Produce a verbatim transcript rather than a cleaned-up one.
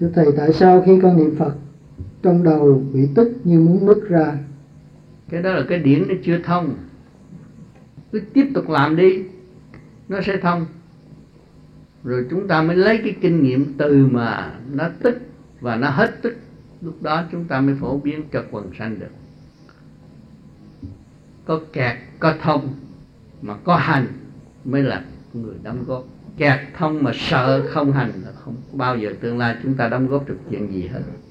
Thưa Thầy, tại sao khi con niệm Phật trong đầu bị tức như muốn nứt ra? Cái đó là cái điển nó chưa thông. Cứ tiếp tục làm đi, nó sẽ thông. Rồi chúng ta mới lấy cái kinh nghiệm từ mà nó tức và nó hết tức. Lúc đó chúng ta mới phổ biến cho quần sanh được. Có kẹt, có thông mà có hành mới là người đóng góp. Kẹt thông mà sợ không hành là không bao giờ tương lai chúng ta đóng góp được chuyện gì hết.